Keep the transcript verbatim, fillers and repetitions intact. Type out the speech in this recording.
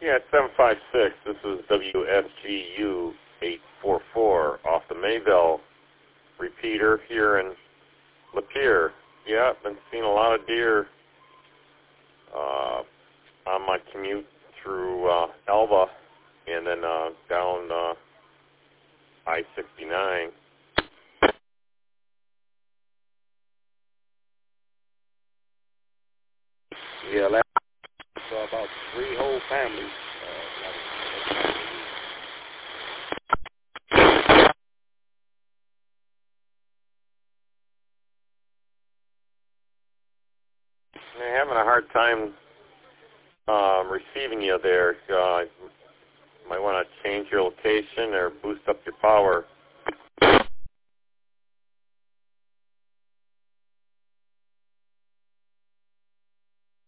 Yeah, it's seven five six. This is W S G U eight four four off the Mayville repeater here in Lapeer. Yeah, I've been seeing a lot of deer uh, on my commute through uh, Elba and then uh, down uh, I sixty-nine. Yeah, that's uh, about three whole families. They're having a hard time um, receiving you there. Uh, might want to change your location or boost up your power.